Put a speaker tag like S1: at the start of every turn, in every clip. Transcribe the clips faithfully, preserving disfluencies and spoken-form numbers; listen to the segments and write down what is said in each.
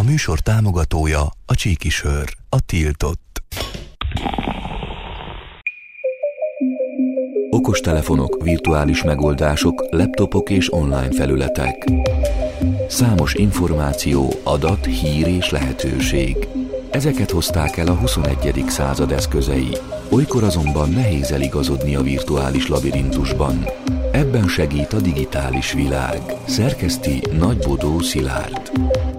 S1: műsor támogatója a Csíkisör, a tiltott. Okostelefonok, virtuális megoldások, laptopok és online felületek. Számos információ, adat, hír és lehetőség. Ezeket hozták el a huszonegyedik század eszközei. Olykor azonban nehéz eligazodni a virtuális labirintusban. Ebben segít a digitális világ. Szerkeszti Nagybodó Szilárd.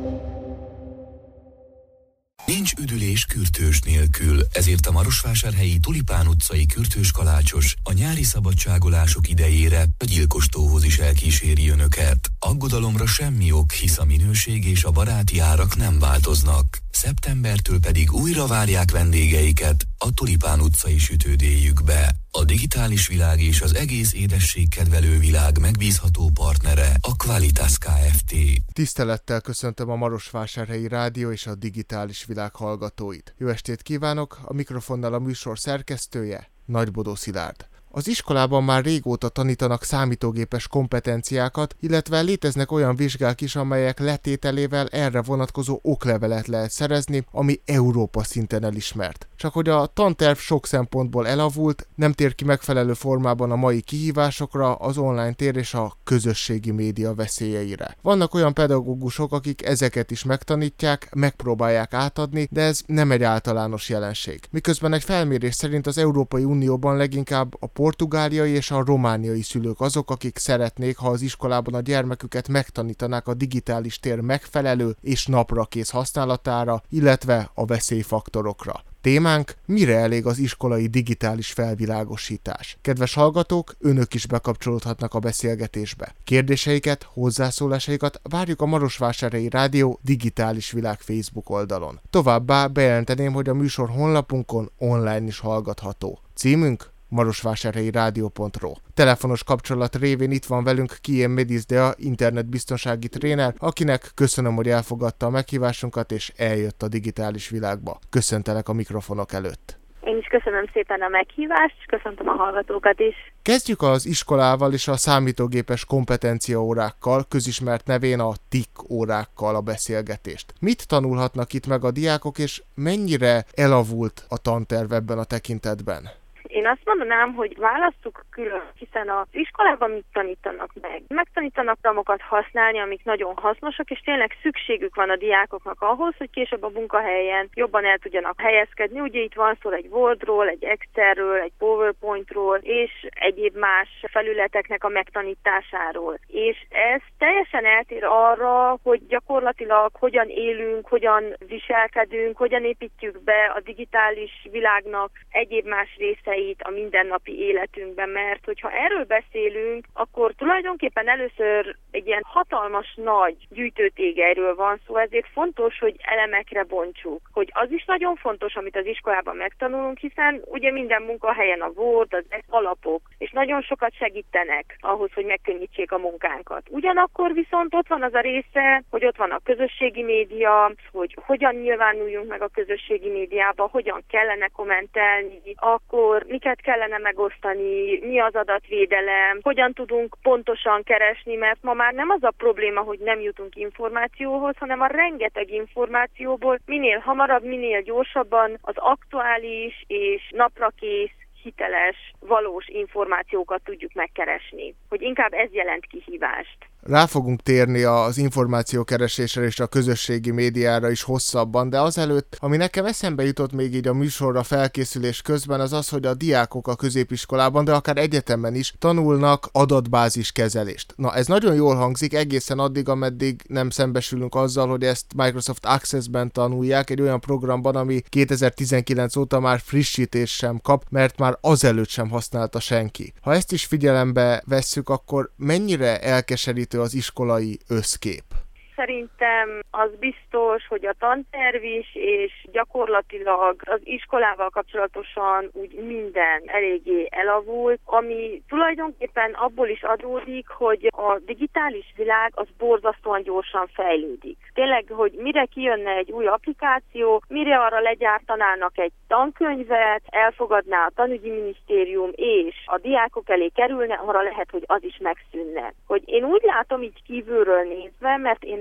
S1: Nincs üdülés kürtős nélkül, ezért a Marosvásárhelyi Tulipán utcai kürtős kalácsos a nyári szabadságolások idejére a gyilkostóhoz is elkíséri önöket. Aggodalomra semmi ok, hisz a minőség és a baráti árak nem változnak. Szeptembertől pedig újra várják vendégeiket a Tulipán utcai sütődéjükbe. A digitális világ és az egész édességkedvelő világ megbízható partnere a Qualitas Kft.
S2: Tisztelettel köszöntöm a Marosvásárhelyi Rádió és a digitális világ hallgatóit. Jó estét kívánok, a mikrofonnal a műsor szerkesztője, Nagybodó Szilárd. Az iskolában már régóta tanítanak számítógépes kompetenciákat, illetve léteznek olyan vizsgák is, amelyek letételével erre vonatkozó oklevelet lehet szerezni, ami Európa szinten elismert. Csak hogy a tanterv sok szempontból elavult, nem tér ki megfelelő formában a mai kihívásokra, az online tér és a közösségi média veszélyeire. Vannak olyan pedagógusok, akik ezeket is megtanítják, megpróbálják átadni, de ez nem egy általános jelenség. Miközben egy felmérés szerint az Európai Unióban leginkább a portugáliai és a romániai szülők azok, akik szeretnék, ha az iskolában a gyermeküket megtanítanák a digitális tér megfelelő és naprakész használatára, illetve a veszélyfaktorokra. Témánk: mire elég az iskolai digitális felvilágosítás? Kedves hallgatók, önök is bekapcsolódhatnak a beszélgetésbe. Kérdéseiket, hozzászólásaikat várjuk a Marosvásárhelyi Rádió Digitális Világ Facebook oldalon. Továbbá bejelenteném, hogy a műsor honlapunkon online is hallgatható. Címünk: marosvásárhelyi rádió pont ro. Telefonos kapcsolat révén itt van velünk Kiem Medizdea, internetbiztonsági tréner, akinek köszönöm, hogy elfogadta a meghívásunkat és eljött a digitális világba. Köszöntelek a mikrofonok előtt.
S3: Én is köszönöm szépen a meghívást, és köszöntöm a hallgatókat is.
S2: Kezdjük az iskolával és a számítógépes kompetenciaórákkal, közismert nevén a té i ká órákkal a beszélgetést. Mit tanulhatnak itt meg a diákok, és mennyire elavult a tanterv ebben a tekintetben?
S3: Én azt mondanám, hogy választjuk külön, hiszen az iskolában mit tanítanak meg? Megtanítanak programokat használni, amik nagyon hasznosak, és tényleg szükségük van a diákoknak ahhoz, hogy később a munkahelyen jobban el tudjanak helyezkedni. Ugye itt van szó egy Wordról, egy Excelről, egy PowerPointról, és egyéb más felületeknek a megtanításáról. És ez teljesen eltér arra, hogy gyakorlatilag hogyan élünk, hogyan viselkedünk, hogyan építjük be a digitális világnak egyéb más részeit a mindennapi életünkben, mert hogyha erről beszélünk, akkor tulajdonképpen először egy ilyen hatalmas nagy gyűjtőtégelyről van szó, ezért fontos, hogy elemekre bontsuk. Hogy az is nagyon fontos, amit az iskolában megtanulunk, hiszen ugye minden munkahelyen a Word, az alapok, és nagyon sokat segítenek ahhoz, hogy megkönnyítsék a munkánkat. Ugyanakkor viszont ott van az a része, hogy ott van a közösségi média, hogy hogyan nyilvánuljunk meg a közösségi médiába, hogyan kellene kommentelni, akkor miket kellene megosztani, mi az adatvédelem, hogyan tudunk pontosan keresni, mert ma már nem az a probléma, hogy nem jutunk információhoz, hanem a rengeteg információból minél hamarabb, minél gyorsabban az aktuális és naprakész, hiteles, valós információkat tudjuk megkeresni. Hogy inkább ez jelent kihívást.
S2: Rá fogunk térni az információkeresésre és a közösségi médiára is hosszabban, de azelőtt, ami nekem eszembe jutott még így a műsorra felkészülés közben, az az, hogy a diákok a középiskolában, de akár egyetemen is tanulnak adatbázis kezelést. Na, ez nagyon jól hangzik egészen addig, ameddig nem szembesülünk azzal, hogy ezt Microsoft Access-ben tanulják, egy olyan programban, ami kétezer-tizenkilenc óta már frissítés sem kap, mert már azelőtt sem használta senki. Ha ezt is figyelembe vesszük, akkor mennyire elkeserít az iskolai összkép?
S3: Szerintem az biztos, hogy a tanterv is, és gyakorlatilag az iskolával kapcsolatosan úgy minden eléggé elavult, ami tulajdonképpen abból is adódik, hogy a digitális világ az borzasztóan gyorsan fejlődik. Tényleg, hogy mire kijönne egy új applikáció, mire arra legyártanának egy tankönyvet, elfogadná a tanügyi minisztérium, és a diákok elé kerülne, arra lehet, hogy az is megszűnne. Hogy én úgy látom így kívülről nézve, mert én nem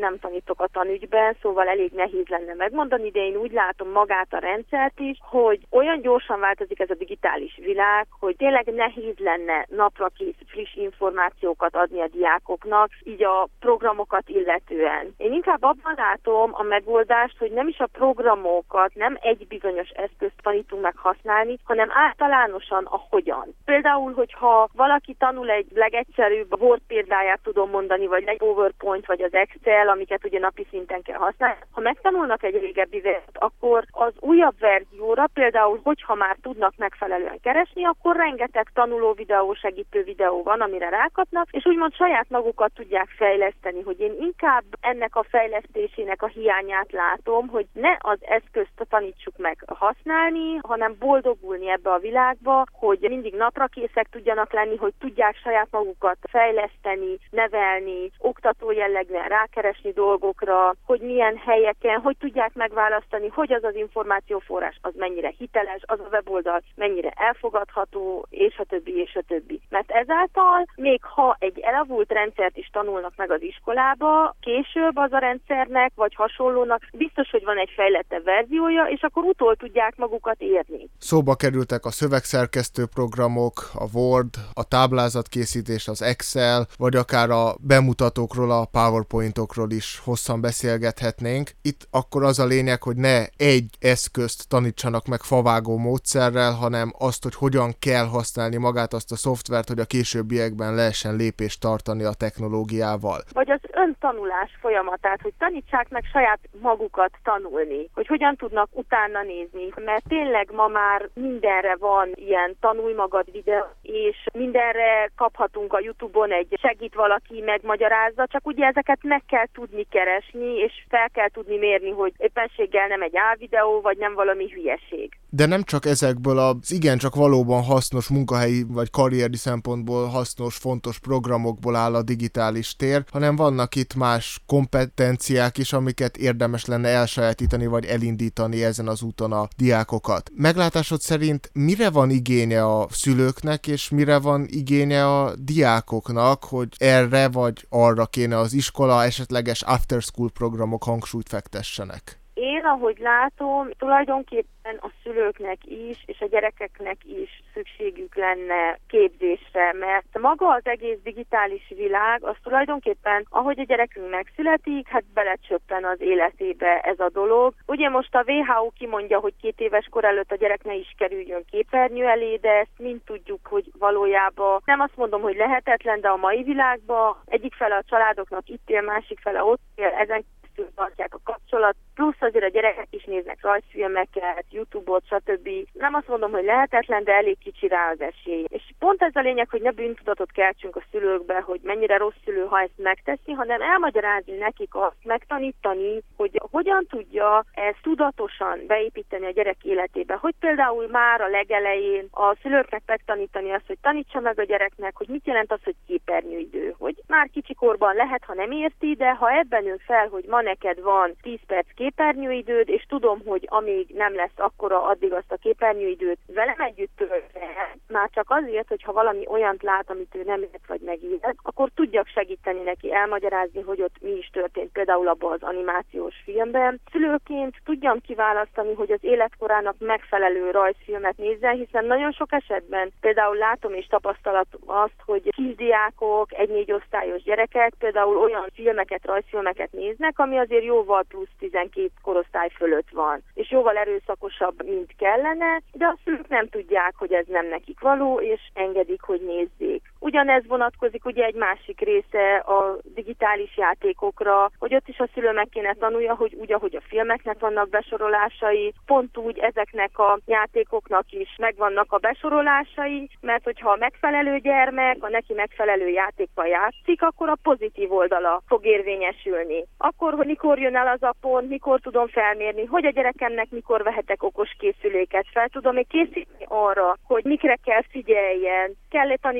S3: nem tanítok a tanügyben, szóval elég nehéz lenne megmondani, de én úgy látom magát a rendszert is, hogy olyan gyorsan változik ez a digitális világ, hogy tényleg nehéz lenne naprakész friss információkat adni a diákoknak, így a programokat illetően. Én inkább abban látom a megoldást, hogy nem is a programokat, nem egy bizonyos eszközt tanítunk meg használni, hanem általánosan a hogyan. Például, hogyha valaki tanul egy legegyszerűbb Word példáját tudom mondani, vagy egy PowerPoint, vagy az Excel, amiket ugye napi szinten kell használni. Ha megtanulnak egy régebbi verziót, akkor az újabb verzióra, például, hogyha már tudnak megfelelően keresni, akkor rengeteg tanuló videó, segítő videó van, amire rákapnak, és úgymond saját magukat tudják fejleszteni, hogy én inkább ennek a fejlesztésének a hiányát látom, hogy ne az eszközt tanítsuk meg használni, hanem boldogulni ebbe a világba, hogy mindig naprakészek tudjanak lenni, hogy tudják saját magukat fejleszteni, nevelni, oktató jellegűen rákeresni dolgokra, hogy milyen helyeken, hogy tudják megválasztani, hogy az az információforrás az mennyire hiteles, az a weboldal mennyire elfogadható, és a többi, és a többi. Mert ezáltal, még ha egy elavult rendszert is tanulnak meg az iskolába, később az a rendszernek, vagy hasonlónak, biztos, hogy van egy fejlettebb verziója, és akkor utol tudják magukat érni.
S2: Szóba kerültek a szövegszerkesztő programok, a Word, a táblázatkészítés, az Excel, vagy akár a bemutatókról, a PowerPointokról is hosszan beszélgethetnénk. Itt akkor az a lényeg, hogy ne egy eszközt tanítsanak meg favágó módszerrel, hanem azt, hogy hogyan kell használni magát azt a szoftvert, hogy a későbbiekben lehessen lépést tartani a technológiával.
S3: Vagy az öntanulás folyamatát, hogy tanítsák meg saját magukat tanulni, hogy hogyan tudnak utána nézni, mert tényleg ma már mindenre van ilyen tanulj magad videó, és mindenre kaphatunk a YouTube-on egy segít valaki, megmagyarázza, csak ugye ezeket meg kell tudni keresni, és fel kell tudni mérni, hogy éppenséggel nem egy álvideó, vagy nem valami hülyeség.
S2: De nem csak ezekből az igencsak valóban hasznos munkahelyi vagy karrieri szempontból hasznos, fontos programokból áll a digitális tér, hanem vannak itt más kompetenciák is, amiket érdemes lenne elsajátítani vagy elindítani ezen az úton a diákokat. Meglátásod szerint mire van igénye a szülőknek, és mire van igénye a diákoknak, hogy erre vagy arra kéne az iskola esetleges after school programok hangsúlyt fektessenek?
S3: Én, ahogy látom, tulajdonképpen a szülőknek is, és a gyerekeknek is szükségük lenne képzésre, mert maga az egész digitális világ, az tulajdonképpen, ahogy a gyerekünk megszületik, hát belecsöppen az életébe ez a dolog. Ugye most a vé há o kimondja, hogy két éves kor előtt a gyerek ne is kerüljön képernyő elé, de ezt mind tudjuk, hogy valójában nem azt mondom, hogy lehetetlen, de a mai világban egyik fele a családoknak itt él, másik fele ott él, ezen tartják a kapcsolat, plusz azért a gyerekek is néznek rajzfilmeket, YouTube-ot, stb. Nem azt mondom, hogy lehetetlen, de elég kicsi rá az esély. És pont ez a lényeg, hogy ne bűntudatot keltsünk a szülőkbe, hogy mennyire rossz szülő, ha ezt megteszi, hanem elmagyarázni nekik azt, megtanítani, hogy hogyan tudja ezt tudatosan beépíteni a gyerek életébe. Hogy például már a legelején a szülőknek megtanítani azt, hogy tanítsa meg a gyereknek, hogy mit jelent az, hogy képernyőidő. Hogy már kicsikorban lehet, ha nem érti, de ha ebben nő fel, hogy ma neked van tíz perc képernyőidőd, és tudom, hogy amíg nem lesz akkora, addig azt a képernyőidőt velem együtt töltve, már csak azért, hogyha valami olyant lát, amit ő nem ért vagy megélt, akkor tudjak segíteni neki, elmagyarázni, hogy ott mi is történt, például abban az animációs filmben. Szülőként tudjam kiválasztani, hogy az életkorának megfelelő rajzfilmet nézzen, hiszen nagyon sok esetben például látom és tapasztalatom azt, hogy kisdiákok, egy-négy osztályos gyerekek például olyan filmeket, rajzfilmeket néznek, ami azért jóval plusz tizenkét korosztály fölött van, és jóval erőszakosabb, mint kellene, de a szülők nem tudják, hogy ez nem nekik való, és engedik, hogy nézzék. Ugyanez vonatkozik ugye egy másik része a digitális játékokra, hogy ott is a szülő meg kéne tanulja, hogy úgy, ahogy a filmeknek vannak besorolásai, pont úgy ezeknek a játékoknak is megvannak a besorolásai, mert hogyha a megfelelő gyermek, a neki megfelelő játékkal játszik, akkor a pozitív oldala fog érvényesülni. Akkor, hogy mikor jön el az a pont, mikor tudom felmérni, hogy a gyerekemnek mikor vehetek okos készüléket, fel tudom-e készíteni arra, hogy mikre kell figyeljen, kell-e tanítsak neki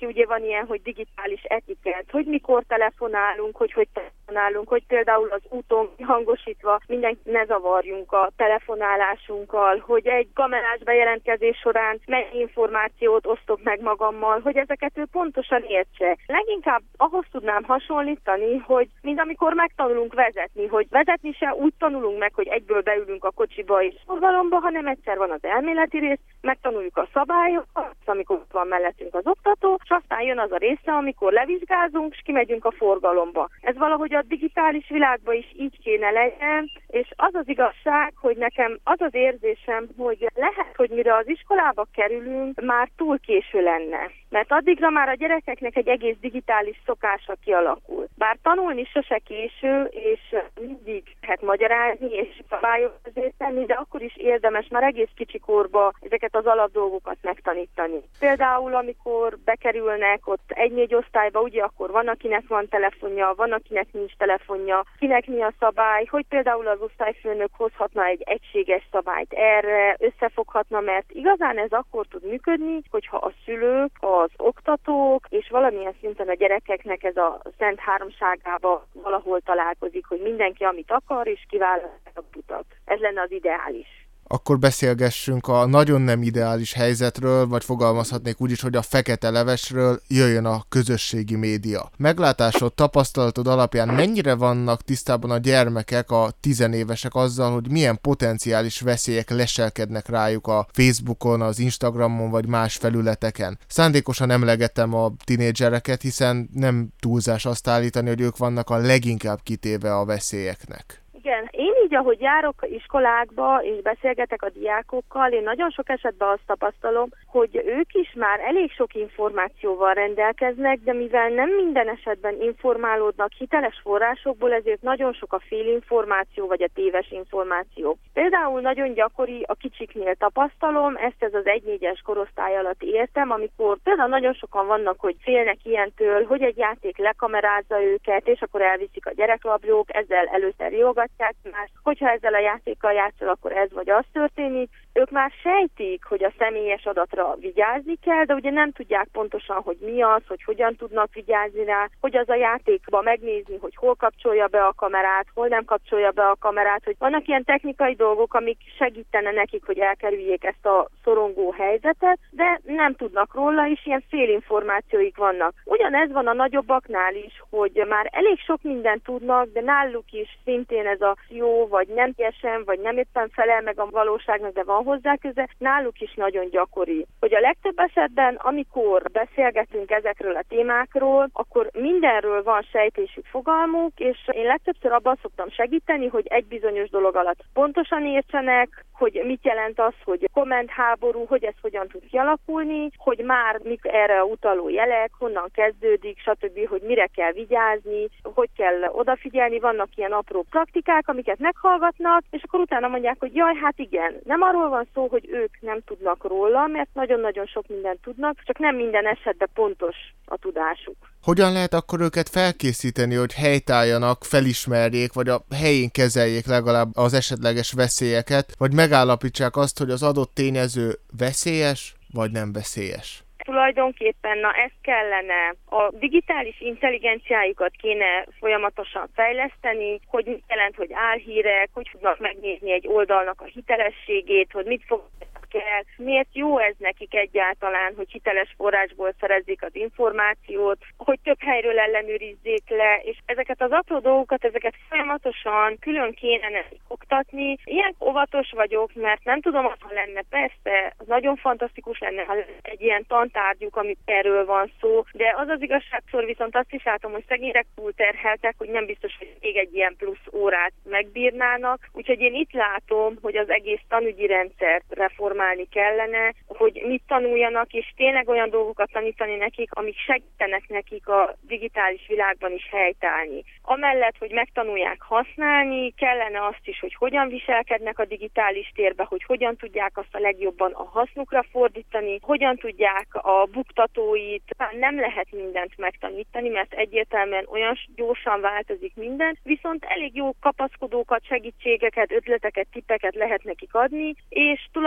S3: neki ugye van ilyen, hogy digitális etikett, hogy mikor telefonálunk, hogy hogy telefonálunk, hogy például az úton hangosítva mindenki ne zavarjunk a telefonálásunkkal, hogy egy kamerás bejelentkezés során mennyi információt osztok meg magammal, hogy ezeket ő pontosan értse. Leginkább ahhoz tudnám hasonlítani, hogy mint amikor megtanulunk vezetni, hogy vezetni se úgy tanulunk meg, hogy egyből beülünk a kocsiba és forgalomba, hanem egyszer van az elméleti rész, megtanuljuk a szabályokat, amikor van mellettünk az oktató, és aztán jön az a része, amikor levizsgázunk, és kimegyünk a forgalomba. Ez valahogy a digitális világban is így kéne legyen, és az az igazság, hogy nekem az az érzésem, hogy lehet, hogy mire az iskolába kerülünk, már túl késő lenne. Mert addigra már a gyerekeknek egy egész digitális szokása kialakul. Bár tanulni sose késő, és mindig lehet magyarázni, és szabályozni tenni, de akkor is érdemes már egész kicsikorba ezeket az alapdolgokat megtanítani. Például, amikor bekerülnek ott egy-négy osztályba, ugye akkor van, akinek van telefonja, van, akinek nincs telefonja, kinek mi a szabály, hogy például az osztályfőnök hozhatna egy egységes szabályt erre, összefoghatna, mert igazán ez akkor tud működni, hogyha a szülők, az oktatók és valamilyen szinten a gyerekeknek ez a szent háromságába valahol találkozik, hogy mindenki amit akar, és kiválasztja a utat. Ez lenne az ideális.
S2: Akkor beszélgessünk a nagyon nem ideális helyzetről, vagy fogalmazhatnék úgy is, hogy a fekete levesről, jöjjön a közösségi média. Meglátásod, tapasztalatod alapján mennyire vannak tisztában a gyermekek, a tizenévesek azzal, hogy milyen potenciális veszélyek leselkednek rájuk a Facebookon, az Instagramon, vagy más felületeken? Szándékosan emlegetem a tinédzsereket, hiszen nem túlzás azt állítani, hogy ők vannak a leginkább kitéve a veszélyeknek.
S3: Igen, én így, ahogy járok iskolákba és beszélgetek a diákokkal, én nagyon sok esetben azt tapasztalom, hogy ők is már elég sok információval rendelkeznek, de mivel nem minden esetben informálódnak hiteles forrásokból, ezért nagyon sok a félinformáció vagy a téves információ. Például nagyon gyakori, a kicsiknél tapasztalom, ezt ez az egy-négyes korosztály alatt értem, amikor például nagyon sokan vannak, hogy félnek ilyentől, hogy egy játék lekamerázza őket, és akkor elviszik a gyereklabjók, ezzel először jogatják már, hogyha ezzel a játékkal játszol, akkor ez vagy az történik. Ők már sejtik, hogy a személyes adatra vigyázni kell, de ugye nem tudják pontosan, hogy mi az, hogy hogyan tudnak vigyázni rá, hogy az a játékba megnézni, hogy hol kapcsolja be a kamerát, hol nem kapcsolja be a kamerát, hogy vannak ilyen technikai dolgok, amik segítene nekik, hogy elkerüljék ezt a szorongó helyzetet, de nem tudnak róla, és ilyen félinformációik vannak. Ugyanez van a nagyobbaknál is, hogy már elég sok mindent tudnak, de náluk is szintén ez a jó, vagy nem teljesen, vagy nem éppen felel meg a valóságnak, de van hozzá köze, náluk is nagyon gyakori. Hogy a legtöbb esetben, amikor beszélgetünk ezekről a témákról, akkor mindenről van sejtésük, fogalmuk, és én legtöbbször abban szoktam segíteni, hogy egy bizonyos dolog alatt pontosan értsenek, hogy mit jelent az, hogy kommentháború, hogy ez hogyan tud kialakulni, hogy már mik erre utaló jelek, honnan kezdődik, stb., hogy mire kell vigyázni, hogy kell odafigyelni, vannak ilyen apró praktikák, amiket meghallgatnak, és akkor utána mondják, hogy jaj, hát igen, nem arról van szó, hogy ők nem tudnak róla, mert nagyon-nagyon sok mindent tudnak, csak nem minden esetben pontos a tudásuk.
S2: Hogyan lehet akkor őket felkészíteni, hogy helytálljanak, felismerjék, vagy a helyén kezeljék legalább az esetleges veszélyeket, vagy megállapítsák azt, hogy az adott tényező veszélyes, vagy nem veszélyes?
S3: Tulajdonképpen na ez kellene, a digitális intelligenciájukat kéne folyamatosan fejleszteni, hogy mit jelent, hogy álhírek, hogy tudnak megnézni egy oldalnak a hitelességét, hogy mit fog kell, miért jó ez nekik egyáltalán, hogy hiteles forrásból szerezzék az információt, hogy több helyről ellenőrizzék le, és ezeket az apró dolgokat, ezeket folyamatosan külön kéne nekik oktatni. Ilyen óvatos vagyok, mert nem tudom, ha lenne, persze, az nagyon fantasztikus lenne, ha lenne egy ilyen tantárgyuk, amit erről van szó, de az az igazságszor viszont azt is látom, hogy szegények túlterheltek, hogy nem biztos, hogy még egy ilyen plusz órát megbírnának, úgyhogy én itt látom, hogy az egész tanügyi rendszert reformálni kellene, hogy mit tanuljanak, és tényleg olyan dolgokat tanítani nekik, amik segítenek nekik a digitális világban is helytállni. Amellett, hogy megtanulják használni, kellene azt is, hogy hogyan viselkednek a digitális térbe, hogy hogyan tudják azt a legjobban a hasznukra fordítani, hogyan tudják a buktatóit, nem lehet mindent megtanítani, mert egyértelműen olyan gyorsan változik minden, viszont elég jó kapaszkodókat, segítségeket, ötleteket, tippeket lehet nekik adni, és tulajdonképpen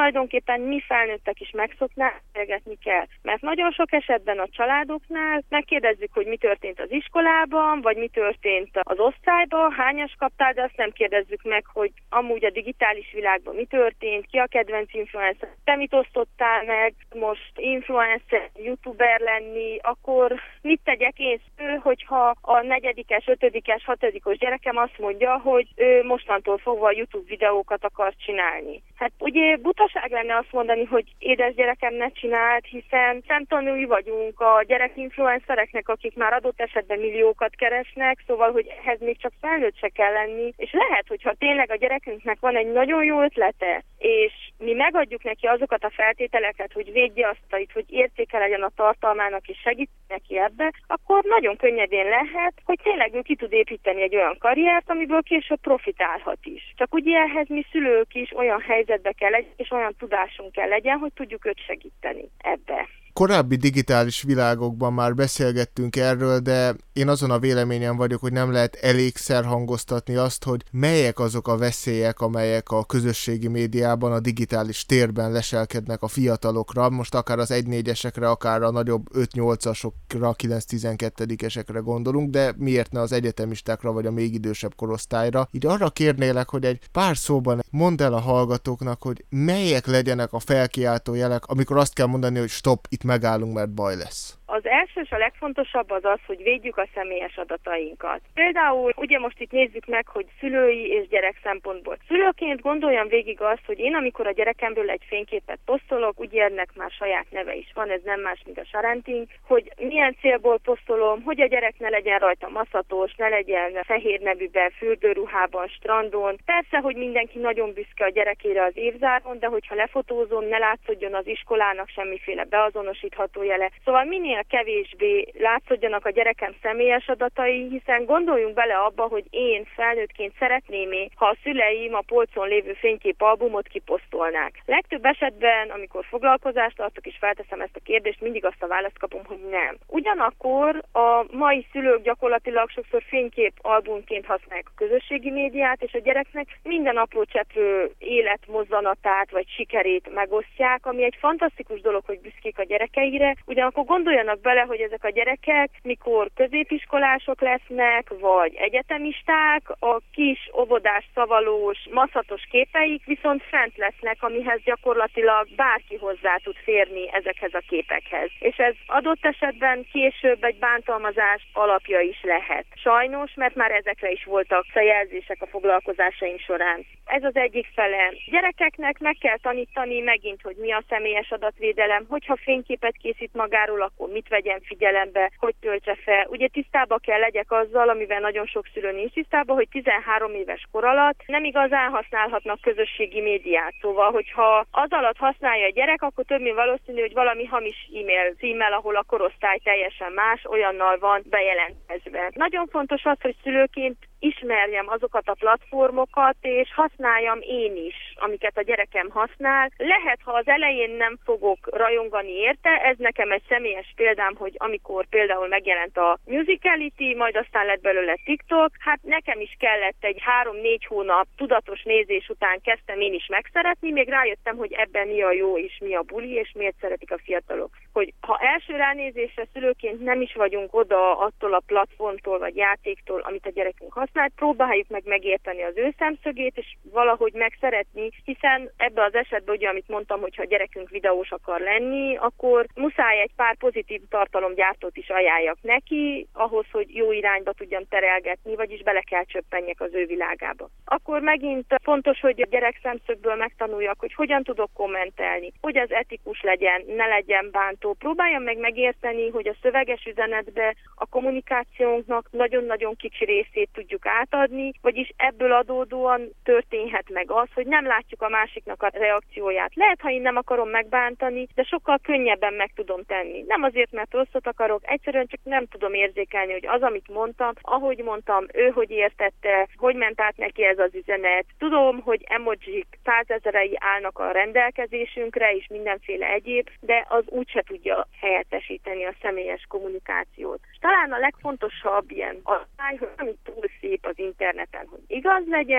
S3: tulajdonképpen mi felnőttek is megszoknánk, beszélgetni kell. Mert nagyon sok esetben a családoknál megkérdezzük, hogy mi történt az iskolában, vagy mi történt az osztályban, hányas kaptál, de azt nem kérdezzük meg, hogy amúgy a digitális világban mi történt, ki a kedvenc influencer, te mit osztottál meg, most influencer, youtuber lenni, akkor mit tegyek én sző, hogyha a negyedikes, ötödikes, hatodikos gyerekem azt mondja, hogy ő mostantól fogva YouTube videókat akar csinálni. Hát ugye butaság lenne azt mondani, hogy édes gyerekem ne csinált, hiszen szemtanúi vagyunk a gyerekinfluencereknek, akik már adott esetben milliókat keresnek, szóval, hogy ehhez még csak felnőtt se kell lenni, és lehet, hogyha tényleg a gyerekünknek van egy nagyon jó ötlete, és mi megadjuk neki azokat a feltételeket, hogy védje azt, hogy értéke legyen a tartalmának, és segít neki ebbe, akkor nagyon könnyedén lehet, hogy tényleg ő ki tud építeni egy olyan karriert, amiből később profitálhat is. Csak ugye ehhez mi szülők is olyan helyzetbe kell legyen, és olyan tudásunk kell legyen, hogy tudjuk őt segíteni ebbe.
S2: Korábbi digitális világokban már beszélgettünk erről, de én azon a véleményen vagyok, hogy nem lehet elégszer hangoztatni azt, hogy melyek azok a veszélyek, amelyek a közösségi médiában, a digitális térben leselkednek a fiatalokra, most akár az egy négyesekre, akár a nagyobb öt-nyolcasokra, kilenc-tizenkettedikesekre gondolunk, de miért ne az egyetemistákra, vagy a még idősebb korosztályra. Így arra kérnélek, hogy egy pár szóban mondd el a hallgatóknak, hogy melyek legyenek a felkiáltó jelek, amikor azt kell mondani, hogy stop, itt megállunk, mert baj lesz.
S3: Az első és a legfontosabb az az, hogy védjük a személyes adatainkat. Például ugye most itt nézzük meg, hogy szülői és gyerek szempontból. Szülőként gondoljam végig azt, hogy én amikor a gyerekemből egy fényképet posztolok, ugye ennek már saját neve is van, ez nem más, mint a saranting, hogy milyen célból posztolom, hogy a gyerek ne legyen rajta maszatos, ne legyen fehér nevűben, fürdőruhában, strandon. Persze, hogy mindenki nagyon büszke a gyerekére az évzáron, de hogyha lefotózom, ne látszódjon az iskolának semmiféle beazonosítható jele. Szóval minél kevésbé látszódjanak a gyerekem személyes adatai, hiszen gondoljunk bele abba, hogy én felnőttként szeretném, ha a szüleim a polcon lévő fényképalbumot kiposztolnák. Legtöbb esetben, amikor foglalkozást tartok és felteszem ezt a kérdést, mindig azt a választ kapom, hogy nem. Ugyanakkor a mai szülők gyakorlatilag sokszor fényképalbumként használják a közösségi médiát, és a gyereknek minden apró cseprő életmozzanatát vagy sikerét megosztják, ami egy fantasztikus dolog, hogy büszkék a gyerekeire. Ugyanakkor gondoljanak bele, hogy ezek a gyerekek, mikor középiskolások lesznek, vagy egyetemisták, a kis óvodás, szavalós, maszatos képeik viszont fent lesznek, amihez gyakorlatilag bárki hozzá tud férni ezekhez a képekhez. És ez adott esetben később egy bántalmazás alapja is lehet. Sajnos, mert már ezekre is voltak jelzések a foglalkozásaim során. Ez az egyik fele. Gyerekeknek meg kell tanítani megint, hogy mi a személyes adatvédelem, hogyha fényképet készít magáról, akkor mit vegyen figyelembe, hogy töltse fel. Ugye tisztába kell legyek azzal, amivel nagyon sok szülő nincs tisztába, hogy tizenhárom éves kor alatt nem igazán használhatnak közösségi médiát. Szóval, hogyha az alatt használja a gyerek, akkor több mint valószínű, hogy valami hamis e-mail címmel, ahol a korosztály teljesen más, olyannal van bejelentkezve. Nagyon fontos az, hogy szülőként ismerjem azokat a platformokat, és használjam én is, amiket a gyerekem használ. Lehet, ha az elején nem fogok rajongani érte, ez nekem egy személyes példám, hogy amikor például megjelent a Musicality, majd aztán lett belőle TikTok, hát nekem is kellett egy három-négy hónap tudatos nézés után kezdtem én is megszeretni, még rájöttem, hogy ebben mi a jó és mi a buli, és miért szeretik a fiatalok. Hogy ha első ránézésre szülőként nem is vagyunk oda attól a platformtól vagy játéktól, amit a gyerekünk használ, próbáljuk meg megérteni az ő szemszögét, és valahogy megszeretni, hiszen ebbe az esetben, ugye, amit mondtam, hogy ha a gyerekünk videós akar lenni, akkor muszáj egy pár pozitív tartalomgyártót is ajánljak neki, ahhoz, hogy jó irányba tudjam terelgetni, vagyis bele kell csöppenjek az ő világába. Akkor megint fontos, hogy a gyerek szemszögből megtanuljak, hogy hogyan tudok kommentelni, hogy az etikus legyen, ne legyen bántó. Próbáljam meg megérteni, hogy a szöveges üzenetbe a kommunikációnknak nagyon-nagyon kicsi részét tudjuk átadni, vagyis ebből adódóan történhet meg az, hogy nem látjuk a másiknak a reakcióját. Lehet, ha én nem akarom megbántani, de sokkal könnyebben meg tudom tenni. Nem azért, mert rosszat akarok, egyszerűen csak nem tudom érzékelni, hogy az, amit mondtam, ahogy mondtam, ő hogy értette, hogy ment át neki ez az üzenet. Tudom, hogy emojik százezerei állnak a rendelkezésünkre, és mindenféle egyéb, de az úgyse tudja helyettesíteni a személyes kommunikációt. Talán a legfontosabb ilyen asszály, hogy ami túl szép az interneten, hogy igaz legyen,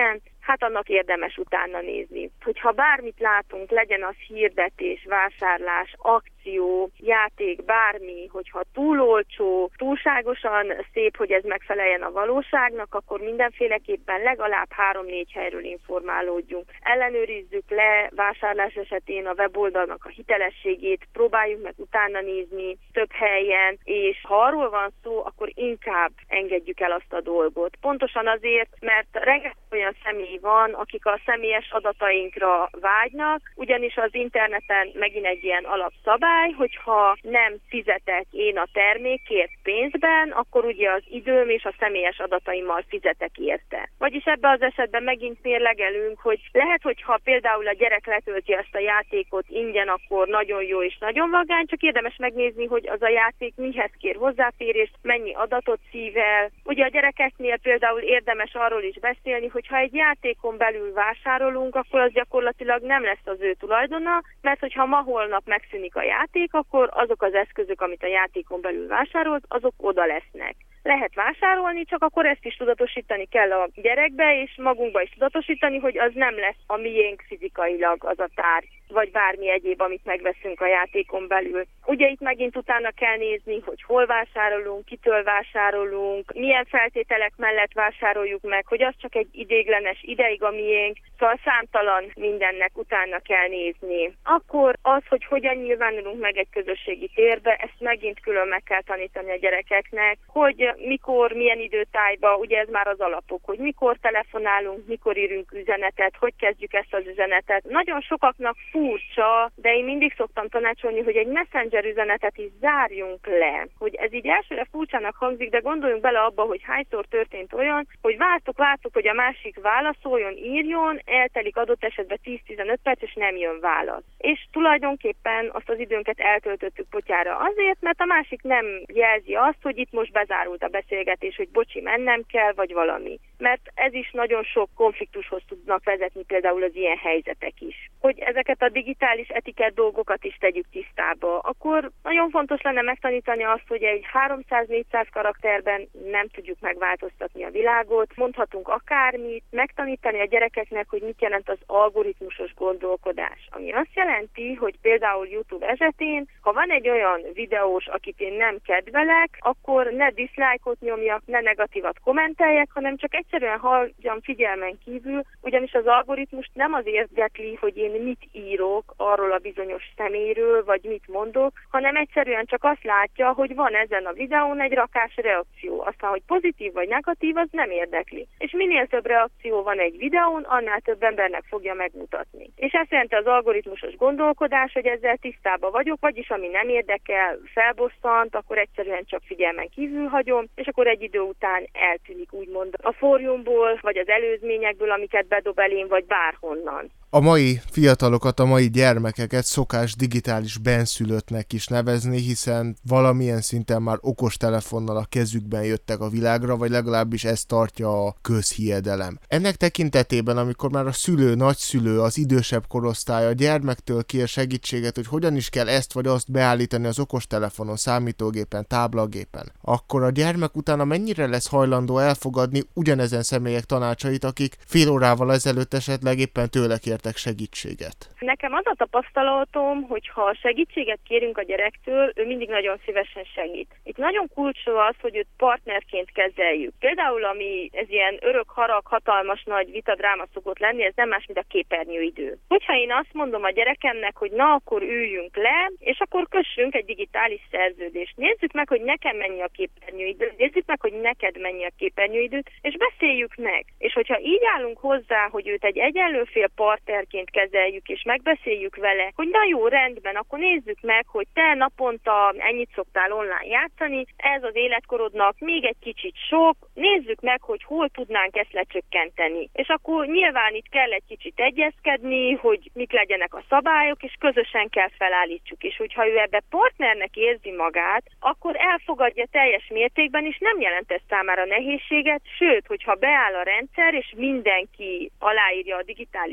S3: hát annak érdemes utána nézni. Hogyha bármit látunk, legyen az hirdetés, vásárlás, akció, játék, bármi, hogyha túl olcsó, túlságosan szép, hogy ez megfeleljen a valóságnak, akkor mindenféleképpen legalább három-négy helyről informálódjunk. Ellenőrizzük le vásárlás esetén a weboldalnak a hitelességét, próbáljuk meg utána nézni több helyen, és ha arról van szó, akkor inkább engedjük el azt a dolgot. Pontosan azért, mert rengeteg olyan személy van, akik a személyes adatainkra vágynak, ugyanis az interneten megint egy ilyen alapszabály, hogyha nem fizetek én a termékért pénzben, akkor ugye az időm és a személyes adataimmal fizetek érte. Vagyis ebben az esetben megint mérlegelünk, hogy lehet, hogyha például a gyerek letölti ezt a játékot ingyen, akkor nagyon jó és nagyon vagány, csak érdemes megnézni, hogy az a játék mihez kér hozzáférést, mennyi adatot szív el. Ugye a gyerekeknél például érdemes arról is beszélni, hogy ha egy játékon belül vásárolunk, akkor az gyakorlatilag nem lesz az ő tulajdona, mert hogyha ma-holnap megszűnik a játék, akkor azok az eszközök, amit a játékon belül vásárolt, azok oda lesznek. Lehet vásárolni, csak akkor ezt is tudatosítani kell a gyerekbe, és magunkba is tudatosítani, hogy az nem lesz a miénk fizikailag az a tárgy, vagy bármi egyéb, amit megveszünk a játékon belül. Ugye itt megint utána kell nézni, hogy hol vásárolunk, kitől vásárolunk, milyen feltételek mellett vásároljuk meg, hogy az csak egy idéglenes ideig a miénk, szóval számtalan mindennek utána kell nézni. Akkor az, hogy hogyan nyilvánulunk meg egy közösségi térbe, ezt megint külön meg kell tanítani a gyerekeknek, hogy mikor, milyen időtájban, ugye ez már az alapok, hogy mikor telefonálunk, mikor írunk üzenetet, hogy kezdjük ezt az üzenetet. Nagyon sokaknak furcsa, de én mindig szoktam tanácsolni, hogy egy messenger üzenetet is zárjunk le. Hogy ez így elsőre furcsának hangzik, de gondoljunk bele abba, hogy hányszor történt olyan, hogy vártuk, vártuk, hogy a másik válaszoljon, írjon, eltelik adott esetben tíz-tizenöt perc, és nem jön válasz. És tulajdonképpen azt az időnket eltöltöttük potyára azért, mert a másik nem jelzi azt, hogy itt most bezárult a beszélgetés, hogy bocsi, mennem kell, vagy valami. Mert ez is nagyon sok konfliktushoz tudnak vezetni, például az ilyen helyzetek is. Hogy ezeket a digitális etikett dolgokat is tegyük tisztába. Akkor nagyon fontos lenne megtanítani azt, hogy egy háromszáz-négyszáz karakterben nem tudjuk megváltoztatni a világot, mondhatunk akármit, megtanítani a gyerekeknek, hogy mit jelent az algoritmusos gondolkodás. Ami azt jelenti, hogy például YouTube esetén, ha van egy olyan videós, akit én nem kedvelek, akkor ne dislike-ot nyomjak, ne negatívat kommenteljek, hanem csak egyszerűen hagyjam figyelmen kívül, ugyanis az algoritmust nem az érdekli, hogy én mit írok arról a bizonyos személyről, vagy mit mondok, hanem egyszerűen csak azt látja, hogy van ezen a videón egy rakás reakció. Aztán, hogy pozitív vagy negatív, az nem érdekli. És minél több reakció van egy videón, annál több embernek fogja megmutatni. És ezt jelenti az algoritmusos gondolkodás, hogy ezzel tisztában vagyok, vagyis ami nem érdekel, felbosszant, akkor egyszerűen csak figyelmen kívül hagyom, és akkor egy idő után eltűnik úgymond a fórumból, vagy az előzményekből, amiket bedob elém, vagy bárhonnan.
S2: A mai fiatalokat, a mai gyermekeket szokás digitális benszülöttnek is nevezni, hiszen valamilyen szinten már okostelefonnal a kezükben jöttek a világra, vagy legalábbis ezt tartja a közhiedelem. Ennek tekintetében, amikor már a szülő, nagyszülő, az idősebb korosztály a gyermektől kér segítséget, hogy hogyan is kell ezt vagy azt beállítani az okostelefonon, számítógépen, táblagépen, akkor a gyermek utána mennyire lesz hajlandó elfogadni ugyanezen személyek tanácsait, akik fél órával ezelőtt esetleg éppen tőle kértek segítséget?
S3: Nekem az a tapasztalatom, hogy ha segítséget kérünk a gyerektől, ő mindig nagyon szívesen segít. Itt nagyon kulcsó az, hogy őt partnerként kezeljük. Például, ami ez ilyen örök harag, hatalmas nagy vitadráma szokott lenni, ez nem más, mint a képernyőidő. Hogyha én azt mondom a gyerekemnek, hogy na, akkor üljünk le, és akkor kössünk egy digitális szerződést. Nézzük meg, hogy nekem mennyi a képernyőidő, nézzük meg, hogy neked mennyi a képernyőidőt, és beszéljük meg. És hogyha így állunk hozzá, hogy őt egy egyenlő fél partnerként kezeljük, és megbeszéljük vele, hogy na jó, rendben, akkor nézzük meg, hogy te naponta ennyit szoktál online játszani, ez az életkorodnak még egy kicsit sok, nézzük meg, hogy hol tudnánk ezt lecsökkenteni. És akkor nyilván itt kell egy kicsit egyezkedni, hogy mik legyenek a szabályok, és közösen kell felállítsuk. És hogyha ő ebbe partnernek érzi magát, akkor elfogadja teljes mértékben, és nem jelent ez számára nehézséget, sőt, hogyha beáll a rendszer, és mindenki aláírja a digitális szerződést,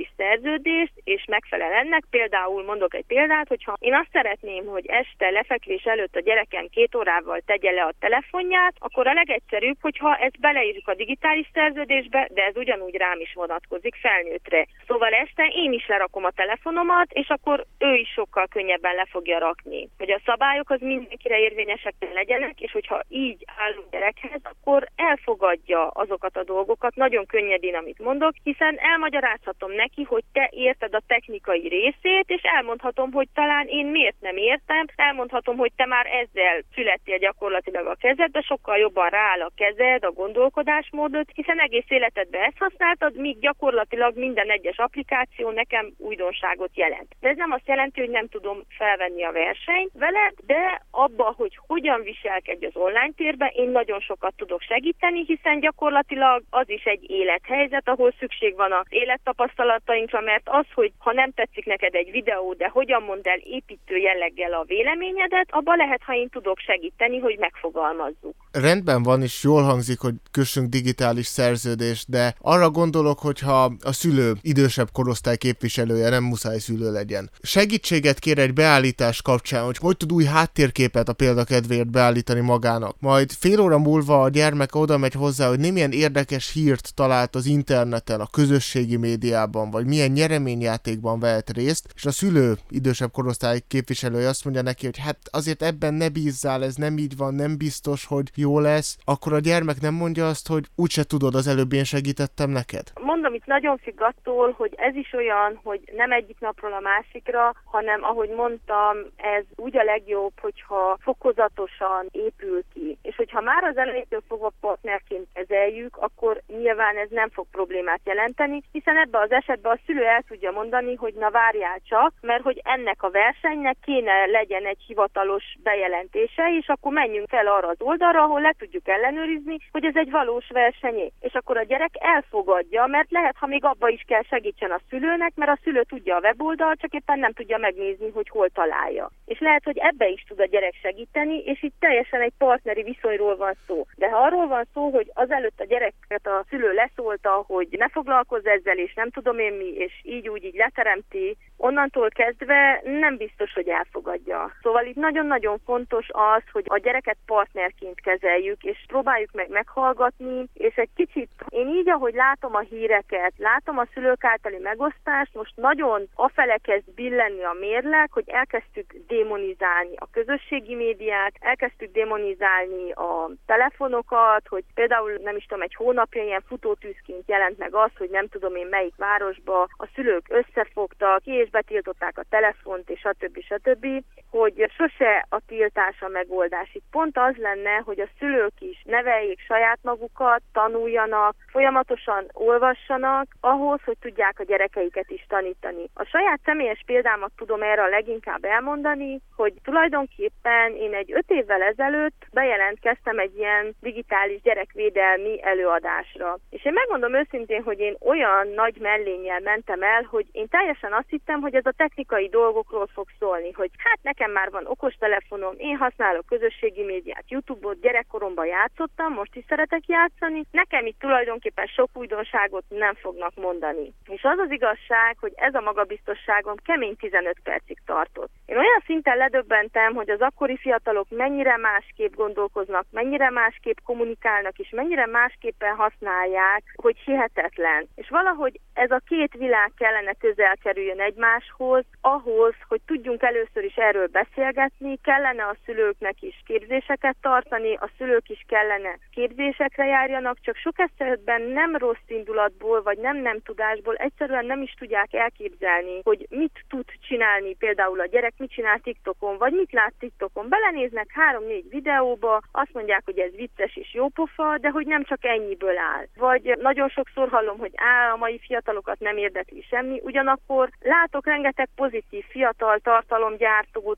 S3: szerződést, és megfelel ennek. Például mondok egy példát, hogyha én azt szeretném, hogy este lefekvés előtt a gyerekem két órával tegye le a telefonját, akkor a legegyszerűbb, hogyha ezt beleírjuk a digitális szerződésbe, de ez ugyanúgy rám is vonatkozik felnőttre. Szóval este én is lerakom a telefonomat, és akkor ő is sokkal könnyebben le fogja rakni. Hogy a szabályok az mindenkire érvényesek legyenek, és hogyha így állunk gyerekhez, akkor elfogadja azokat a dolgokat, nagyon könnyedén, amit mondok, hiszen elmagyarázhatom neki, hogy te érted a technikai részét, és elmondhatom, hogy talán én miért nem értem, elmondhatom, hogy te már ezzel születtél gyakorlatilag a kezedbe, sokkal jobban rááll a kezed, a gondolkodásmódot, hiszen egész életedben ezt használtad, míg gyakorlatilag minden egyes applikáció nekem újdonságot jelent. De ez nem azt jelenti, hogy nem tudom felvenni a versenyt veled, de abba, hogy hogyan viselkedj az online térben, én nagyon sokat tudok segíteni, hiszen gyakorlatilag az is egy élethelyzet, ahol szükség van az élettapasztalatainkra, mert az, hogy ha nem tetszik neked egy videó, de hogyan mondd el építő jelleggel a véleményedet, abba lehet, ha én tudok segíteni, hogy megfogalmazzuk.
S2: Rendben van, és jól hangzik, hogy kössünk digitális szerződést, de arra gondolok, hogyha a szülő idősebb korosztály képviselője, nem muszáj szülő legyen. Segítséget kér egy beállítás kapcsán, hogy hogy tud új háttérképet a példakedvéért beállítani magának. Majd fél óra múlva a gyermek oda megy hozzá, hogy nem ilyen érdekes hírt talált az interneten, a közösségi médiában, vagy milyen nyereményjátékban vehet részt, és a szülő idősebb korosztály képviselője azt mondja neki, hogy hát azért ebben ne bízzál, ez nem így van, nem biztos, hogy jó lesz, akkor a gyermek nem mondja azt, hogy úgyse tudod, az előbb én segítettem neked?
S3: Mondom, itt nagyon függ attól, hogy ez is olyan, hogy nem egyik napról a másikra, hanem ahogy mondtam, ez úgy a legjobb, hogyha fokozatosan épül ki. És hogyha már az elejétől fogva partnerként kezeljük, akkor nyilván ez nem fog problémát jelenteni, hiszen ebben az esetben a szülő el tudja mondani, hogy na várjál csak, mert hogy ennek a versenynek kéne legyen egy hivatalos bejelentése, és akkor menjünk fel arra az oldalra, ahol le tudjuk ellenőrizni, hogy ez egy valós versenyé. És akkor a gyerek elfogadja, mert lehet, ha még abba is kell segítsen a szülőnek, mert a szülő tudja a weboldalt, csak éppen nem tudja megnézni, hogy hol találja. És lehet, hogy ebbe is tud a gyerek segíteni, és itt teljesen egy partneri viszonyról van szó. De ha arról van szó, hogy azelőtt a gyereket a szülő leszólta, hogy ne foglalkozz ezzel, és nem tudom én mi, és így úgy így leteremti, onnantól kezdve nem biztos, hogy elfogadja. Szóval itt nagyon-nagyon fontos az, hogy a gyereket partnerként kezeljük, és próbáljuk meg meghallgatni, és egy kicsit én így, ahogy látom a híreket, látom a szülők általi megosztást, most nagyon afele kezd billenni a mérleg, hogy elkezdtük démonizálni a közösségi médiát, elkezdtük démonizálni a telefonokat, hogy például nem is tudom, egy hónapja ilyen futótűzként jelent meg az, hogy nem tudom én melyik városba a szülők összefogtak, és betiltották a telefont, és stb. stb., hogy sose a tiltás a megoldás. Itt pont az lenne, hogy a szülők is neveljék saját magukat, tanuljanak, folyamatosan olvassanak, ahhoz, hogy tudják a gyerekeiket is tanítani. A saját személyes példámat tudom erre a leginkább elmondani, hogy tulajdonképpen én egy öt évvel ezelőtt bejelentkeztem egy ilyen digitális gyerekvédelmi előadásra. És én megmondom őszintén, hogy én olyan nagy mellénnyel mentem el, hogy én teljesen azt hittem, hogy ez a technikai dolgokról fog szólni, hogy hát nekem már van okostelefonom, én használok közösségi médiát, YouTube-ot, gyerekkoromban játszottam, most is szeretek játszani, nekem itt tulajdonképpen sok újdonságot nem fognak mondani. És az az igazság, hogy ez a magabiztosságom kemény tizenöt percig tartott. Én olyan szinten ledöbbentem, hogy az akkori fiatalok mennyire másképp gondolkoznak, mennyire másképp kommunikálnak, és mennyire másképpen használják, hogy hihetetlen. És valahogy ez a két világ kellene közel kerüljön egymáshoz, ahhoz, hogy tudjunk először is erről beszélgetni, kellene a szülőknek is képzéseket tartani, a szülők is kellene képzésekre járjanak, csak sok esetben nem rossz indulatból, vagy nem nem tudásból egyszerűen nem is tudják elképzelni, hogy mit tud csinálni például a gyerek, mit csinál TikTokon, vagy mit lát TikTokon. Belenéznek három-négy videóba, azt mondják, hogy ez vicces és jópofa, de hogy nem csak ennyiből áll. Vagy nagyon sokszor hallom, hogy á, a mai fiatalokat nem érdekli semmi, ugyanakkor látok rengeteg pozitív fiatal tartalomgyártót,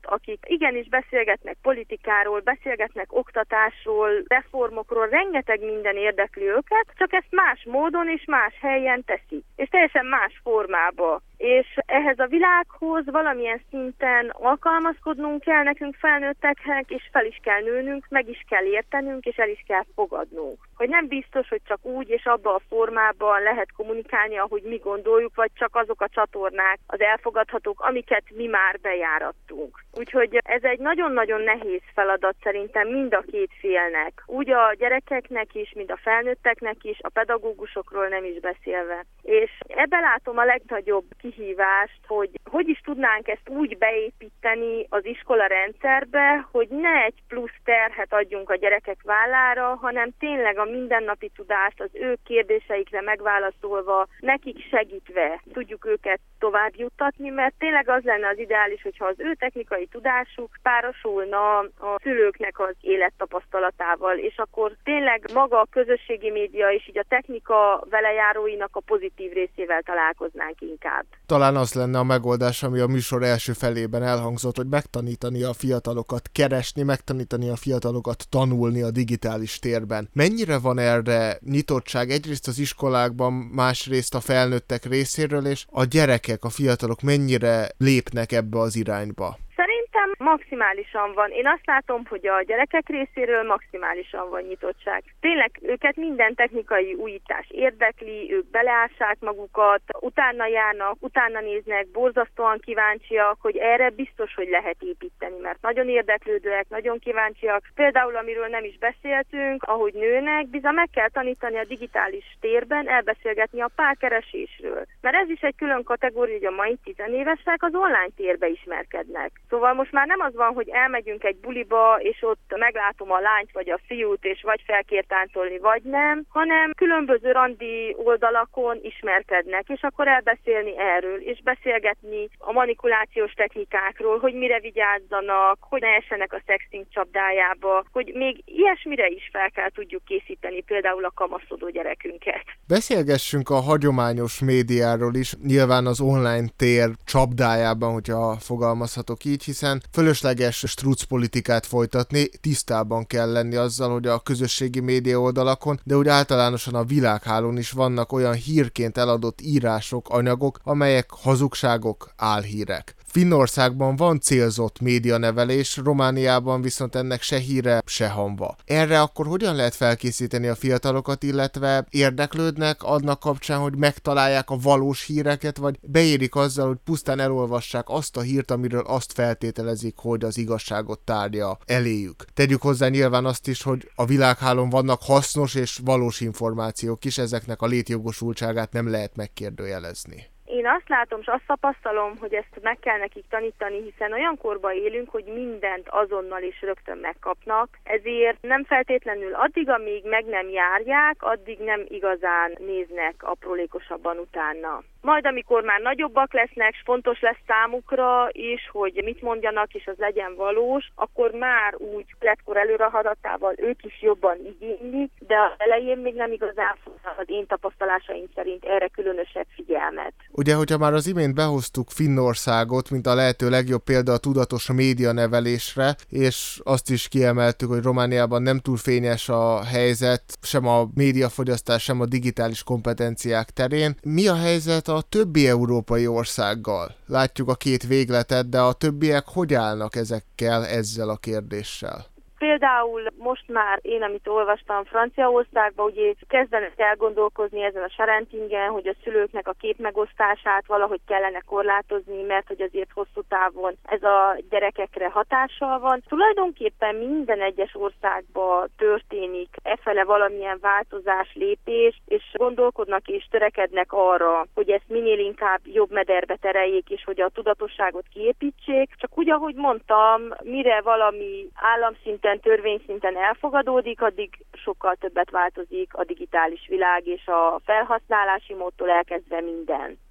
S3: akik igenis beszélgetnek politikáról, beszélgetnek oktatásról, reformokról, rengeteg minden érdekli őket, csak ezt más módon és más helyen teszik, és teljesen más formába. És ehhez a világhoz valamilyen szinten alkalmazkodnunk kell nekünk felnőtteknek, és fel is kell nőnünk, meg is kell értenünk, és el is kell fogadnunk. Hogy nem biztos, hogy csak úgy és abban a formában lehet kommunikálni, ahogy mi gondoljuk, vagy csak azok a csatornák az elfogadhatók, amiket mi már bejárattunk. Úgyhogy ez egy nagyon-nagyon nehéz feladat szerintem mind a két félnek. Úgy a gyerekeknek is, mint a felnőtteknek is, a pedagógusokról nem is beszélve. És ebben látom a legnagyobb kihívást, hogy hogy is tudnánk ezt úgy beépíteni az iskola rendszerbe, hogy ne egy plusz terhet adjunk a gyerekek vállára, hanem tényleg a mindennapi tudást az ő kérdéseikre megválaszolva, nekik segítve tudjuk őket tovább juttatni, mert tényleg az lenne az ideális, hogyha az ő technikai tudásuk párosulna a szülőknek az élettapasztalatával, és akkor tényleg maga a közösségi média és így a technika velejáróinak a pozitív részével találkoznánk inkább.
S2: Talán az lenne a megoldás, ami a műsor első felében elhangzott, hogy megtanítani a fiatalokat keresni, megtanítani a fiatalokat tanulni a digitális térben. Mennyire van erre nyitottság egyrészt az iskolákban, másrészt a felnőttek részéről, és a gyerekek, a fiatalok mennyire lépnek ebbe az irányba?
S3: Szerintem maximálisan van. Én azt látom, hogy a gyerekek részéről maximálisan van nyitottság. Tényleg őket minden technikai újítás érdekli, ők beleássák magukat, utána járnak, utána néznek, borzasztóan kíváncsiak, hogy erre biztos, hogy lehet építeni, mert nagyon érdeklődőek, nagyon kíváncsiak. Például, amiről nem is beszéltünk, ahogy nőnek, bizony meg kell tanítani a digitális térben elbeszélgetni a párkeresésről. Mert ez is egy külön kategória, hogy a mai tizenévesek az online térbe ismerkednek. Szóval most már nem az van, hogy elmegyünk egy buliba, és ott meglátom a lányt vagy a fiút, és vagy felkér táncolni, vagy nem, hanem különböző randi oldalakon ismerkednek, és akkor elbeszélni erről, és beszélgetni a manipulációs technikákról, hogy mire vigyázzanak, hogy ne essenek a sexting csapdájába, hogy még ilyesmire is fel kell tudjuk készíteni például a kamaszodó gyerekünket.
S2: Beszélgessünk a hagyományos médiáról is, nyilván az online tér csapdájában, hogyha fogalmazhatok így, hiszen fölösleges struc politikát folytatni, tisztában kell lenni azzal, hogy a közösségi média oldalakon, de úgy általánosan a világhálón is vannak olyan hírként eladott írások, anyagok, amelyek hazugságok, álhírek. Finnországban van célzott médianevelés, Romániában viszont ennek se híre, se hamva. Erre akkor hogyan lehet felkészíteni a fiatalokat, illetve érdeklődnek annak kapcsán, hogy megtalálják a valós híreket, vagy beérik azzal, hogy pusztán elolvassák azt a hírt, amiről azt feltételezik, hogy az igazságot tárja eléjük. Tegyük hozzá nyilván azt is, hogy a világhálón vannak hasznos és valós információk is, ezeknek a létjogosultságát nem lehet megkérdőjelezni.
S3: Én azt látom, és azt tapasztalom, hogy ezt meg kell nekik tanítani, hiszen olyan korban élünk, hogy mindent azonnal és rögtön megkapnak, ezért nem feltétlenül addig, amíg meg nem járják, addig nem igazán néznek aprólékosabban utána. Majd amikor már nagyobbak lesznek, és fontos lesz számukra is, hogy mit mondjanak, és az legyen valós, akkor már úgy lettkor előrehadatával ők is jobban igénylik, de az elején még nem igazán fognak az én tapasztalásaim szerint erre különösebb figyelmet.
S2: Ugye, hogyha már az imént behoztuk Finnországot, mint a lehető legjobb példa a tudatos médianevelésre, és azt is kiemeltük, hogy Romániában nem túl fényes a helyzet, sem a médiafogyasztás, sem a digitális kompetenciák terén. Mi a helyzet a többi európai országgal? Látjuk a két végletet, de a többiek hogy állnak ezekkel, ezzel a kérdéssel?
S3: Például most már én, amit olvastam Franciaországban, ugye kezdenek elgondolkozni ezen a Charentingen, hogy a szülőknek a képmegosztását valahogy kellene korlátozni, mert hogy azért hosszú távon ez a gyerekekre hatással van. Tulajdonképpen minden egyes országban történik efele valamilyen változás, lépés, és gondolkodnak és törekednek arra, hogy ezt minél inkább jobb mederbe tereljék, és hogy a tudatosságot kiépítsék. Csak úgy, ahogy mondtam, mire valami államszinten, törvényszinten elfogadódik, addig sokkal többet változik a digitális világ és a felhasználási módtól elkezdve minden.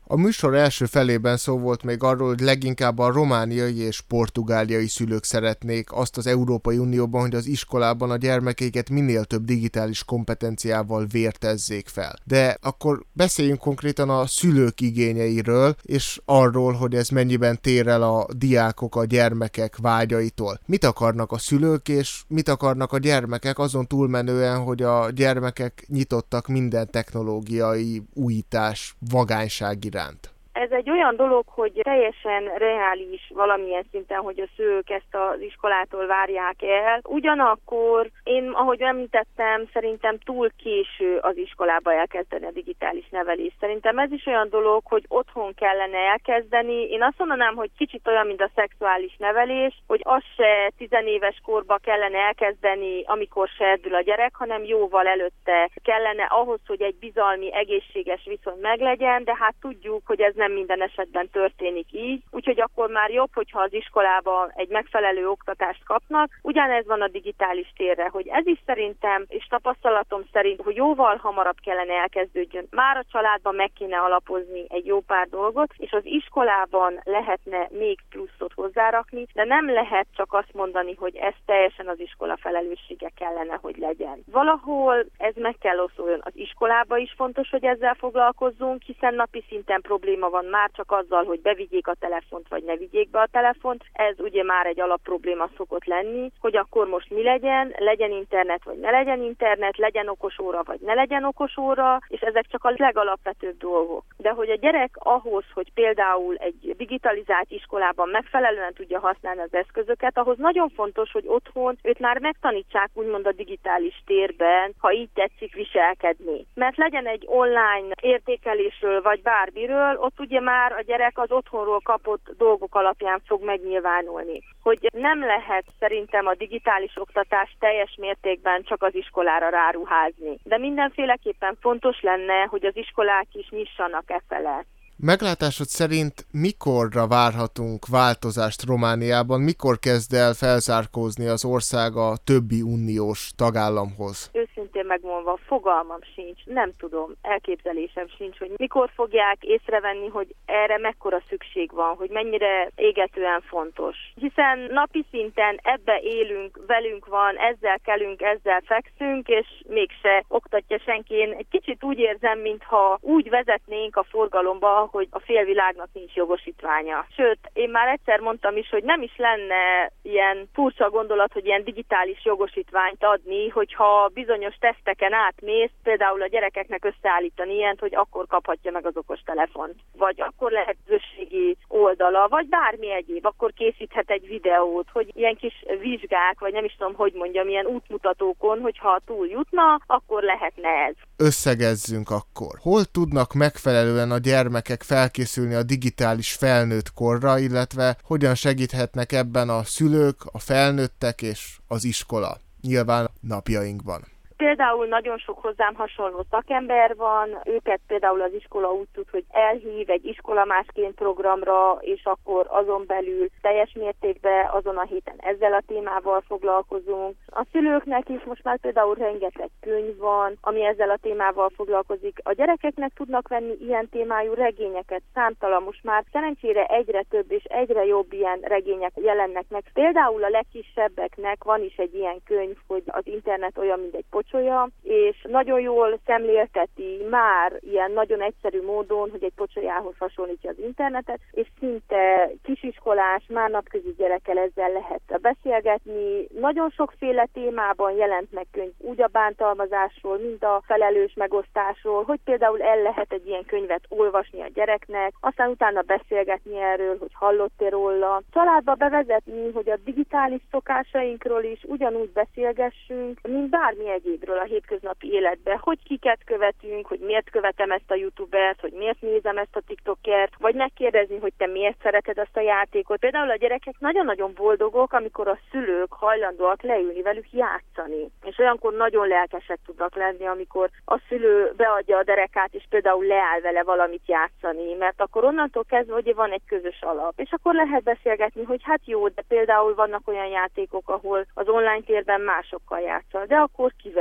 S2: A műsor első felében szó volt még arról, hogy leginkább a romániai és portugáliai szülők szeretnék azt az Európai Unióban, hogy az iskolában a gyermekeiket minél több digitális kompetenciával vértezzék fel. De akkor beszéljünk konkrétan a szülők igényeiről, és arról, hogy ez mennyiben tér el a diákok, a gyermekek vágyaitól. Mit akarnak a szülők, és mit akarnak a gyermekek azon túlmenően, hogy a gyermekek nyitottak minden technológiai újítás, vagányság iránt?
S3: Ez egy olyan dolog, hogy teljesen reális valamilyen szinten, hogy a szülők ezt az iskolától várják el. Ugyanakkor én, ahogy említettem, szerintem túl késő az iskolába elkezdeni a digitális nevelést. Szerintem ez is olyan dolog, hogy otthon kellene elkezdeni. Én azt mondanám, hogy kicsit olyan, mint a szexuális nevelés, hogy az se tizenéves korba kellene elkezdeni, amikor se erdül a gyerek, hanem jóval előtte kellene ahhoz, hogy egy bizalmi, egészséges viszony meglegyen, de hát tudjuk, hogy ez nem minden esetben történik így, úgyhogy akkor már jobb, hogyha az iskolában egy megfelelő oktatást kapnak. Ugyanez van a digitális térre, hogy ez is szerintem, és tapasztalatom szerint, hogy jóval hamarabb kellene elkezdődjön. Már a családban meg kéne alapozni egy jó pár dolgot, és az iskolában lehetne még pluszot hozzárakni, de nem lehet csak azt mondani, hogy ez teljesen az iskola felelőssége kellene, hogy legyen. Valahol ez meg kell oszoljon. Az iskolában is fontos, hogy ezzel foglalkozzunk, hiszen napi szinten probléma van már csak azzal, hogy bevigyék a telefont, vagy ne vigyék be a telefont. Ez ugye már egy alapprobléma szokott lenni, hogy akkor most mi legyen, legyen internet, vagy ne legyen internet, legyen okos óra, vagy ne legyen okos óra, és ezek csak a legalapvetőbb dolgok. De hogy a gyerek ahhoz, hogy például egy digitalizált iskolában megfelelően tudja használni az eszközöket, ahhoz nagyon fontos, hogy otthon őt már megtanítsák úgymond a digitális térben, ha így tetszik viselkedni. Mert legyen egy online értékelésről, vagy bármiről, ott ugye már a gyerek az otthonról kapott dolgok alapján fog megnyilvánulni. Hogy nem lehet szerintem a digitális oktatást teljes mértékben csak az iskolára ráruházni. De mindenféleképpen fontos lenne, hogy az iskolák is nyissanak e fele.
S2: Meglátásod szerint mikorra várhatunk változást Romániában? Mikor kezd el felzárkózni az ország a többi uniós tagállamhoz?
S3: Őszintén megmondva, fogalmam sincs, nem tudom, elképzelésem sincs, hogy mikor fogják észrevenni, hogy erre mekkora szükség van, hogy mennyire égetően fontos. Hiszen napi szinten ebbe élünk, velünk van, ezzel kelünk, ezzel fekszünk, és mégse oktatja senki. Én egy kicsit úgy érzem, mintha úgy vezetnénk a forgalomba, hogy a félvilágnak nincs jogosítványa. Sőt, én már egyszer mondtam is, hogy nem is lenne ilyen furcsa gondolat, hogy ilyen digitális jogosítványt adni, hogyha bizonyos teszteken átmész, például a gyerekeknek összeállítani ilyent, hogy akkor kaphatja meg az okostelefont. Vagy akkor lehet közösségi oldala, vagy bármi egyéb, akkor készíthet egy videót, hogy ilyen kis vizsgák, vagy nem is tudom, hogy mondjam, ilyen útmutatókon, hogyha túl jutna, akkor lehetne ez.
S2: Összegezzünk akkor. Hol tudnak megfelelően a gyermekek felkészülni a digitális felnőtt korra, illetve hogyan segíthetnek ebben a szülők, a felnőttek és az iskola, nyilván napjainkban?
S3: Például nagyon sok hozzám hasonló szakember van, őket például az iskola úgy tud, hogy elhív egy iskolamásként programra, és akkor azon belül teljes mértékben azon a héten ezzel a témával foglalkozunk. A szülőknek is most már például rengeteg könyv van, ami ezzel a témával foglalkozik. A gyerekeknek tudnak venni ilyen témájú regényeket, számtalan, most már szerencsére egyre több és egyre jobb ilyen regények jelennek meg. Például a legkisebbeknek van is egy ilyen könyv, hogy az internet olyan, mint egy pocsolya, és nagyon jól szemlélteti már ilyen nagyon egyszerű módon, hogy egy pocsolyához hasonlítja az internetet, és szinte kisiskolás, már napközi gyerekkel ezzel lehet beszélgetni. Nagyon sokféle témában jelent meg könyv, úgy a bántalmazásról, mint a felelős megosztásról, hogy például el lehet egy ilyen könyvet olvasni a gyereknek, aztán utána beszélgetni erről, hogy hallott-e róla. Családba bevezetni, hogy a digitális szokásainkról is ugyanúgy beszélgessünk, mint bármi egyébről a hétköznapi életben, hogy kiket követünk, hogy miért követem ezt a youtubert, hogy miért nézem ezt a tiktokert, vagy megkérdezni, hogy te miért szereted azt a játékot. Például a gyerekek nagyon-nagyon boldogok, amikor a szülők hajlandóak leülni velük játszani. És olyankor nagyon lelkesek tudnak lenni, amikor a szülő beadja a derekát, és például leáll vele valamit játszani, mert akkor onnantól kezdve, hogy van egy közös alap. És akkor lehet beszélgetni, hogy hát jó, de például vannak olyan játékok, ahol az online térben másokkal játszol, de akkor kivel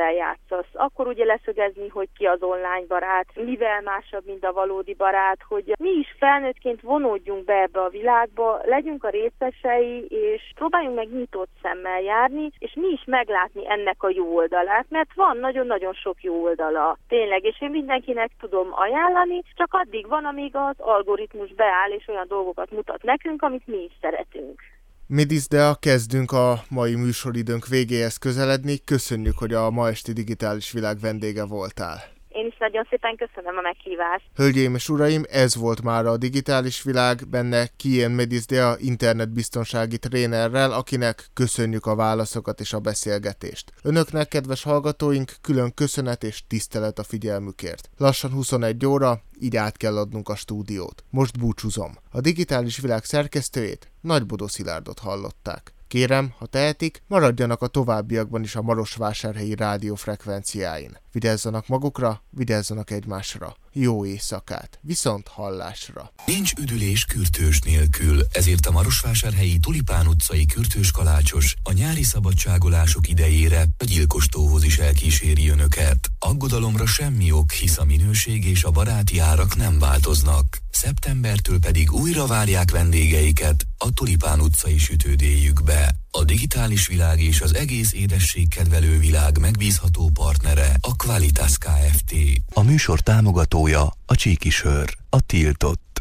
S3: mivel játszasz. Akkor ugye leszögezni, hogy ki az online barát, mivel másabb, mint a valódi barát, hogy mi is felnőttként vonódjunk be ebbe a világba, legyünk a részesei, és próbáljunk meg nyitott szemmel járni, és mi is meglátni ennek a jó oldalát, mert van nagyon-nagyon sok jó oldala. Tényleg, és én mindenkinek tudom ajánlani, csak addig van, amíg az algoritmus beáll, és olyan dolgokat mutat nekünk, amit mi is szeretünk.
S2: Midizdea, kezdünk a mai műsoridőnk végéhez közeledni. Köszönjük, hogy a ma esti digitális világ vendége voltál.
S3: Én is nagyon szépen köszönöm a meghívást.
S2: Hölgyeim és uraim, ez volt már a digitális világ, benne Kien Midizdea internetbiztonsági trénerrel, akinek köszönjük a válaszokat és a beszélgetést. Önöknek, kedves hallgatóink, külön köszönet és tisztelet a figyelmükért. Lassan huszonegy óra, így át kell adnunk a stúdiót. Most búcsúzom. A digitális világ szerkesztőjét, Nagybodó Szilárdot hallották. Kérem, ha tehetik, maradjanak a továbbiakban is a marosvásárhelyi rádiófrekvenciáin. Vigyázzanak magukra, vigyázzanak egymásra. Jó éjszakát, viszont hallásra.
S1: Nincs üdülés kürtős nélkül, ezért a marosvásárhelyi Tulipán utcai kürtős kalácsos a nyári szabadságolások idejére a gyilkostóhoz is elkíséri önöket. Aggodalomra semmi ok, hisz a minőség és a baráti árak nem változnak. Szeptembertől pedig újra várják vendégeiket a Tulipán utcai sütődéjükbe. A digitális világ és az egész édességkedvelő világ megbízható partnere a Qualitas Kft. A műsor támogatója a Csíki Sör, a tiltott.